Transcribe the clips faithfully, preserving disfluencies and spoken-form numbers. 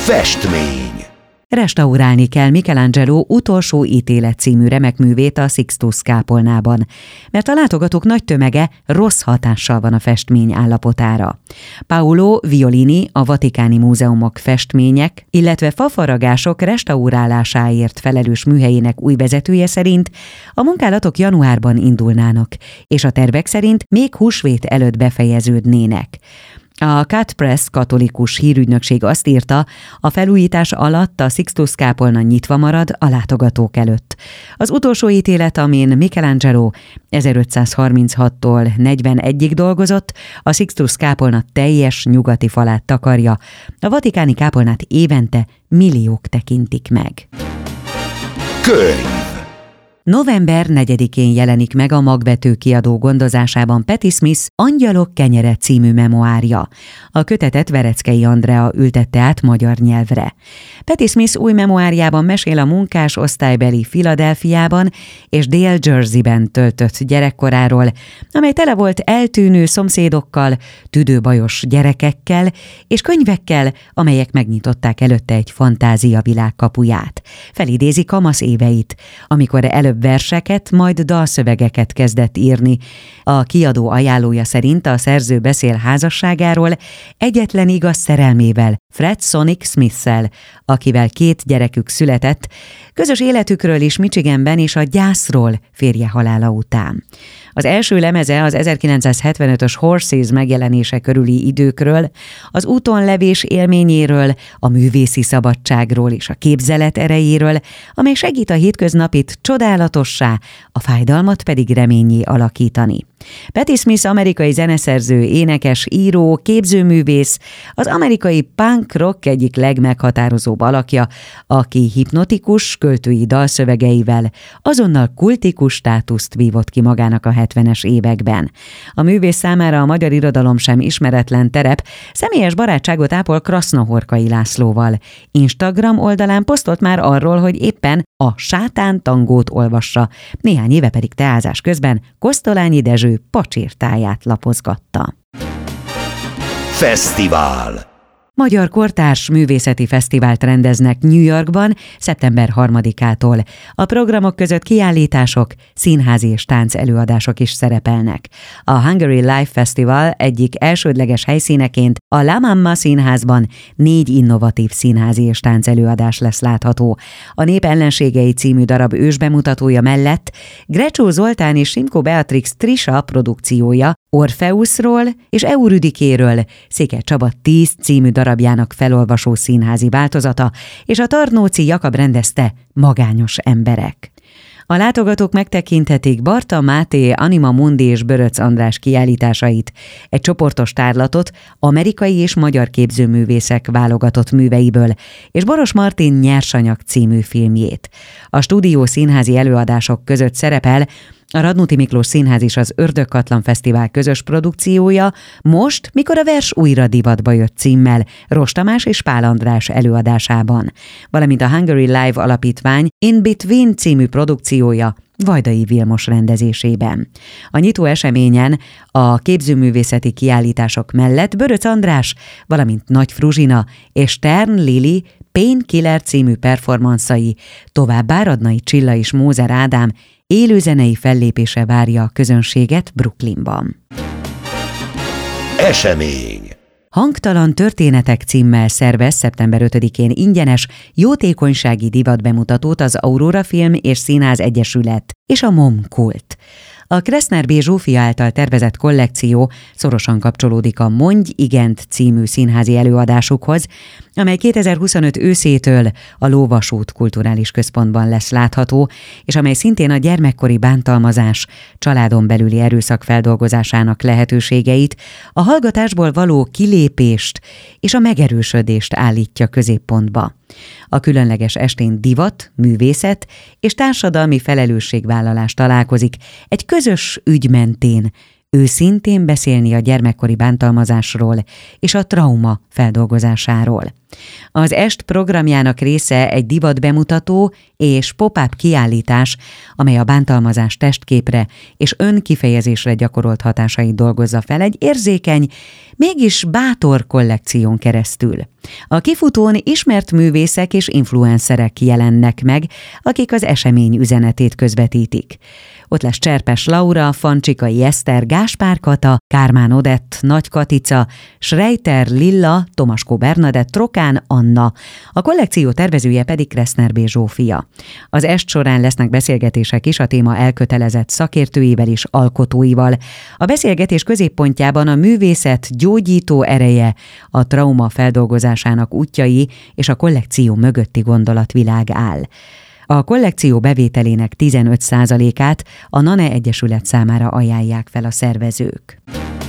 Festmény. Restaurálni kell Michelangelo Utolsó ítélet című remek művét a Sixtus kápolnában, mert a látogatók nagy tömege rossz hatással van a festmény állapotára. Paolo Violini, a Vatikáni Múzeumok festmények, illetve fafaragások restaurálásáért felelős műhelyének új vezetője szerint a munkálatok januárban indulnának, és a tervek szerint még húsvét előtt befejeződnének. A Cut Press katolikus hírügynökség azt írta, a felújítás alatt a Sixtus kápolna nyitva marad a látogatók előtt. Az utolsó ítélet, amin Michelangelo ezerötszázharminchattól negyvenegyig dolgozott, a Sixtus kápolna teljes nyugati falát takarja. A vatikáni kápolnát évente milliók tekintik meg. Könyv. november negyedikén jelenik meg a Magvető kiadó gondozásában Patti Smith Angyalok kenyere című memoárja. A kötetet Vereckei Andrea ültette át magyar nyelvre. Patti Smith új memoárjában mesél a munkás osztálybeli Philadelphiában és Dél-Jerseyben töltött gyerekkoráról, amely tele volt eltűnő szomszédokkal, tüdőbajos gyerekekkel és könyvekkel, amelyek megnyitották előtte egy fantáziavilág kapuját. Felidézi kamasz éveit, amikor előbb verseket, majd dalszövegeket kezdett írni. A kiadó ajánlója szerint a szerző beszél házasságáról, egyetlen igaz szerelmével, Fred Sonic Smith-szel, akivel két gyerekük született, közös életükről is Michiganben és a gyászról férje halála után. Az első lemeze az ezerkilencszázhetvenötös Horses megjelenése körüli időkről, az úton levés élményéről, a művészi szabadságról és a képzelet erejéről, amely segít a hétköznapit csodálatossá, a fájdalmat pedig reménnyé alakítani. Patti Smith amerikai zeneszerző, énekes, író, képzőművész, az amerikai punk rock egyik legmeghatározóbb alakja, aki hipnotikus költői dalszövegeivel azonnal kultikus státuszt vívott ki magának a hetvenes években. A művész számára a magyar irodalom sem ismeretlen terep, személyes barátságot ápol Krasznohorkai Lászlóval. Instagram oldalán posztolt már arról, hogy éppen a Sátán tangót olvassa, néhány éve pedig teázás közben Kosztolányi Dezső pacsirtáját lapozgatta. Fesztivál. Magyar Kortárs Művészeti Fesztivált rendeznek New Yorkban szeptember harmadikától. A programok között kiállítások, színházi és tánc előadások is szerepelnek. A Hungary Live Festival egyik elsődleges helyszíneként a La Mamma Színházban négy innovatív színházi és tánc előadás lesz látható. A Nép ellenségei című darab ősbemutatója mellett Grecsó Zoltán és Simko Beatrix Trisha produkciója Orfeuszról és Eurüdikéről, Székely Csaba tíz című darabjának felolvasó színházi változata, és a Tarnóci Jakab rendezte Magányos emberek. A látogatók megtekinthetik Barta Máté, Anima Mundi és Böröc András kiállításait, egy csoportos tárlatot amerikai és magyar képzőművészek válogatott műveiből, és Boros Martin Nyersanyag című filmjét. A stúdió színházi előadások között szerepel a Radnóti Miklós Színház és az Ördögkatlan Fesztivál közös produkciója Most, mikor a vers újra divatba jött címmel Ross Tamás és Pál András előadásában, valamint a Hungary Live Alapítvány In Between című produkciója Vajdai Vilmos rendezésében. A nyitó eseményen a képzőművészeti kiállítások mellett Böröc András, valamint Nagy Fruzsina és Stern Lili Painkiller című performanszai, továbbá Radnai Csilla és Mózer Ádám élőzenei fellépése várja a közönséget Brooklynban. Esemény. Hangtalan történetek címmel szervez szeptember ötödikén ingyenes jótékonysági divatbemutatót az Aurora Film és Színház Egyesület és a MOM Kult. A Kreszner B. Zsófia által tervezett kollekció szorosan kapcsolódik a Mondj igent című színházi előadásukhoz, amely kétezer-huszonöt őszétől a Lóvasút Kulturális Központban lesz látható, és amely szintén a gyermekkori bántalmazás, családon belüli erőszak feldolgozásának lehetőségeit, a hallgatásból való kilépést és a megerősödést állítja középpontba. A különleges estén divat, művészet és társadalmi felelősségvállalás találkozik egy közös ügy mentén, őszintén beszélni a gyermekkori bántalmazásról és a trauma feldolgozásáról. Az est programjának része egy divat bemutató és pop-up kiállítás, amely a bántalmazás testképre és önkifejezésre gyakorolt hatásait dolgozza fel egy érzékeny, mégis bátor kollekción keresztül. A kifutón ismert művészek és influencerek jelennek meg, akik az esemény üzenetét közvetítik. Ott lesz Cserpes Laura, Fancsikai Eszter, Gáspár Kata, Kármán Odett, Nagy Katica, Schreiter Lilla, Tomaskó Bernadett, Trokán Anna. A kollekció tervezője pedig Kreszner B. Zsófia. Az est során lesznek beszélgetések is a téma elkötelezett szakértőivel és alkotóival. A beszélgetés középpontjában a művészet gyógyító ereje, a trauma feldolgozásának útjai és a kollekció mögötti gondolatvilág áll. A kollekció bevételének tizenöt százalékát a NANE Egyesület számára ajánlják fel a szervezők.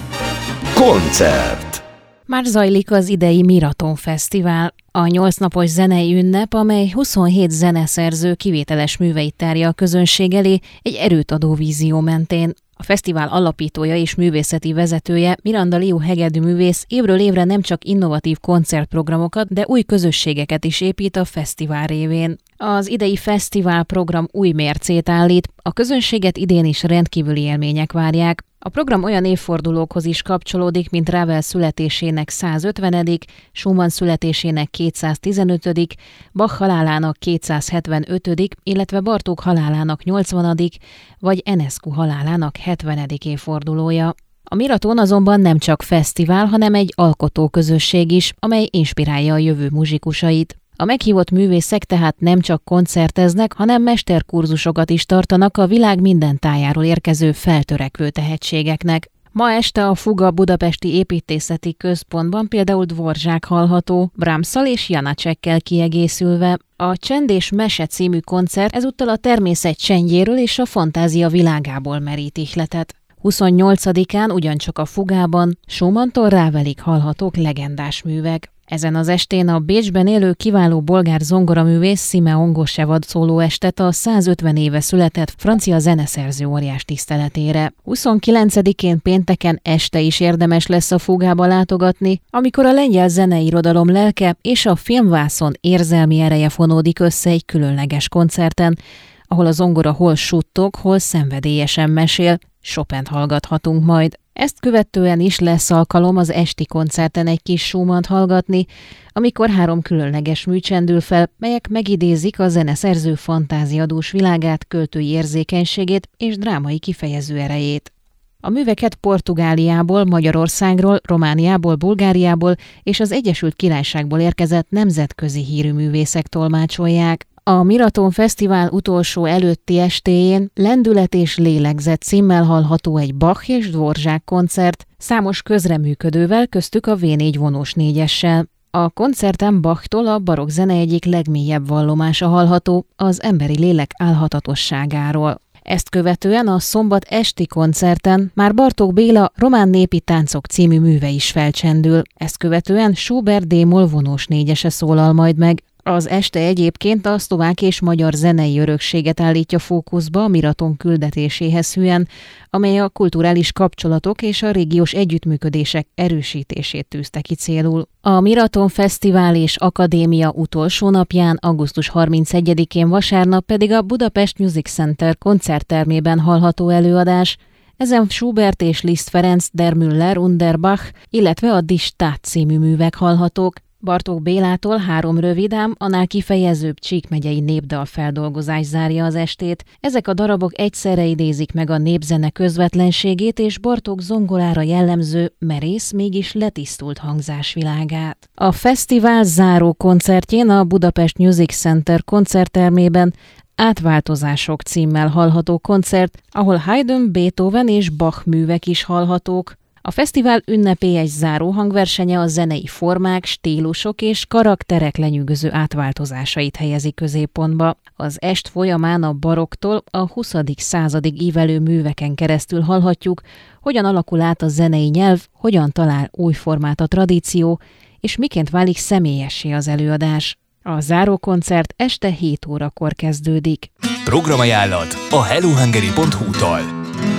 Koncert. Már zajlik az idei Miraton Fesztivál, a nyolcnapos zenei ünnep, amely huszonhét zeneszerző kivételes műveit tárja a közönség elé egy erőt adó vízió mentén. A fesztivál alapítója és művészeti vezetője, Miranda Liu hegedűművész évről évre nem csak innovatív koncertprogramokat, de új közösségeket is épít a fesztivál révén. Az idei fesztivál program új mércét állít, a közönséget idén is rendkívüli élmények várják. A program olyan évfordulókhoz is kapcsolódik, mint Ravel születésének százötvenedik, Schumann születésének kétszáztizenötödik, Bach halálának kétszázhetvenötödik, illetve Bartók halálának nyolcvanadik, vagy Enescu halálának hetvenedik évfordulója. A Miraton azonban nem csak fesztivál, hanem egy alkotóközösség is, amely inspirálja a jövő muzsikusait. A meghívott művészek tehát nem csak koncerteznek, hanem mesterkurzusokat is tartanak a világ minden tájáról érkező feltörekvő tehetségeknek. Ma este a Fuga Budapesti Építészeti Központban például Dvorzsák hallható, Brahmsszal és Janacsekkel kiegészülve. A Csend és Mese című koncert ezúttal a természet csendjéről és a fantázia világából merít ihletet. huszonnyolcadikán ugyancsak a Fugában Schumanntól Ravelig hallhatók legendás művek. Ezen az estén a Bécsben élő kiváló bolgár zongoraművész Simeon Gossevad szólóestet a százötven éve született francia zeneszerző óriás tiszteletére. huszonkilencedikén pénteken este is érdemes lesz a Fugába látogatni, amikor a lengyel zeneirodalom lelke és a filmvászon érzelmi ereje fonódik össze egy különleges koncerten, ahol a zongora hol suttog, hol szenvedélyesen mesél, Chopint hallgathatunk majd. Ezt követően is lesz alkalom az esti koncerten egy kis Schumannt hallgatni, amikor három különleges mű csendül fel, melyek megidézik a zeneszerző fantáziadús világát, költői érzékenységét és drámai kifejező erejét. A műveket Portugáliából, Magyarországról, Romániából, Bulgáriából és az Egyesült Királyságból érkezett nemzetközi hírű művészek tolmácsolják. A Miraton Fesztivál utolsó előtti estéjén Lendület és lélegzet címmel hallható egy Bach és Dvorzsák koncert, számos közreműködővel, köztük a vé négy vonós négyessel. A koncerten Bachtól a barokk zene egyik legmélyebb vallomása hallható, az emberi lélek álhatatosságáról. Ezt követően a szombat esti koncerten már Bartók Béla Román népi táncok című műve is felcsendül. Ezt követően Schubert D-moll vonós négyese szólal majd meg. Az este egyébként a szlovák és magyar zenei örökséget állítja fókuszba a Miraton küldetéséhez hűen, amely a kulturális kapcsolatok és a régiós együttműködések erősítését tűzte ki célul. A Miraton Fesztivál és Akadémia utolsó napján, augusztus harmincegyedikén vasárnap pedig a Budapest Music Center koncerttermében hallható előadás. Ezen Schubert és Liszt Ferenc, Der Müller und der Bach, illetve a Die Stadt című művek hallhatók. Bartók Bélától három rövid, ám annál kifejezőbb csíkmegyei népdal feldolgozás zárja az estét. Ezek a darabok egyszerre idézik meg a népzene közvetlenségét és Bartók zongorára jellemző, merész, mégis letisztult hangzásvilágát. A fesztivál záró koncertjén a Budapest Music Center koncerttermében Átváltozások címmel hallható koncert, ahol Haydn, Beethoven és Bach művek is hallhatók. A fesztivál ünnepélyes záró hangversenye a zenei formák, stílusok és karakterek lenyűgöző átváltozásait helyezi középpontba. Az est folyamán a barokktól a huszadik századig ívelő műveken keresztül hallhatjuk, hogyan alakul át a zenei nyelv, hogyan talál új formát a tradíció, és miként válik személyessé az előadás. A zárókoncert este hét órakor kezdődik. Programajánlat a hellohungary pont hu-tól.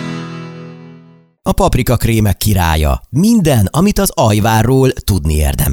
A paprika krémek királya. Minden, amit az ajvárról tudni érdemes.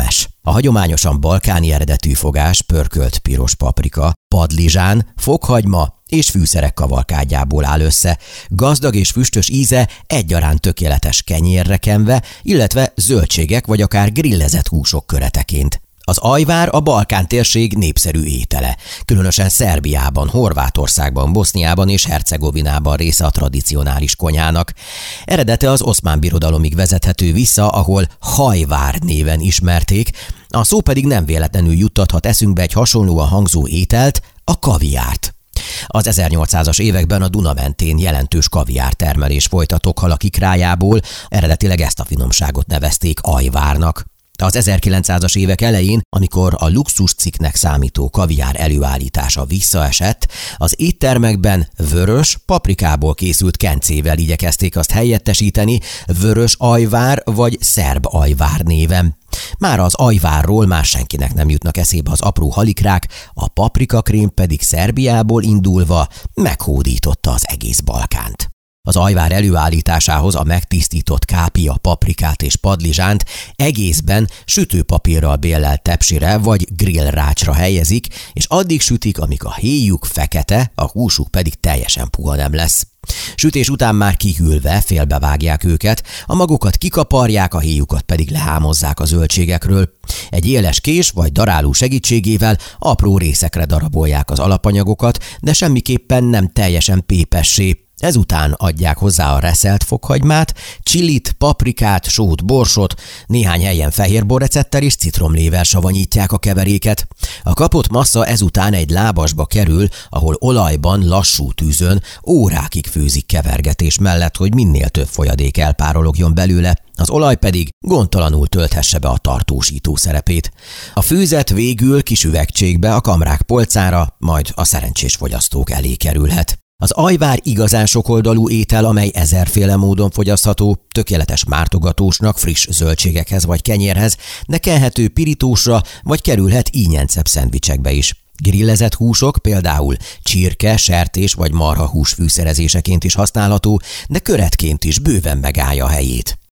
A hagyományosan balkáni eredetű fogás pörkölt piros paprika, padlizsán, fokhagyma és fűszerek kavalkádjából áll össze, gazdag és füstös íze egyaránt tökéletes kenyérre kenve, illetve zöldségek vagy akár grillezett húsok köreteként. Az ajvár a Balkán térség népszerű étele, különösen Szerbiában, Horvátországban, Boszniában és Hercegovinában része a tradicionális konyhának. Eredete az Oszmán Birodalomig vezethető vissza, ahol hajvár néven ismerték, a szó pedig nem véletlenül juttathat eszünkbe egy hasonlóan hangzó ételt, a kaviárt. Az ezernyolcszázas években a Duna mentén jelentős kaviár termelés folytatott halakikrájából, eredetileg ezt a finomságot nevezték ajvárnak. Az ezerkilencszázas évek elején, amikor a luxuscikknek számító kaviár előállítása visszaesett, az éttermekben vörös, paprikából készült kencével igyekezték azt helyettesíteni vörös ajvár vagy szerb ajvár néven. Már az ajvárról már senkinek nem jutnak eszébe az apró halikrák, a paprikakrém pedig Szerbiából indulva meghódította az egész Balkánt. Az ajvár előállításához a megtisztított kápia, paprikát és padlizsánt egészben sütőpapírral bélelt tepsire vagy grillrácsra helyezik, és addig sütik, amíg a héjuk fekete, a húsuk pedig teljesen puha nem lesz. Sütés után már kihűlve félbevágják őket, a magokat kikaparják, a héjukat pedig lehámozzák a zöldségekről. Egy éles kés vagy daráló segítségével apró részekre darabolják az alapanyagokat, de semmiképpen nem teljesen pépessé. Ezután adják hozzá a reszelt fokhagymát, csilit, paprikát, sót, borsot, néhány helyen fehérbor recepttel és citromlével savanyítják a keveréket. A kapott massza ezután egy lábasba kerül, ahol olajban lassú tűzön órákig főzik kevergetés mellett, hogy minél több folyadék elpárologjon belőle, az olaj pedig gondtalanul tölthesse be a tartósító szerepét. A főzet végül kis üvegcsékbe a kamrák polcára, majd a szerencsés fogyasztók elé kerülhet. Az ajvár igazán sokoldalú étel, amely ezerféle módon fogyasztható, tökéletes mártogatósnak, friss zöldségekhez vagy kenyérhez, de kenhető pirítósra vagy kerülhet ínyencebb szendvicsekbe is. Grillezett húsok, például csirke, sertés vagy marha hús fűszerezéseként is használható, de köretként is bőven megállja a helyét.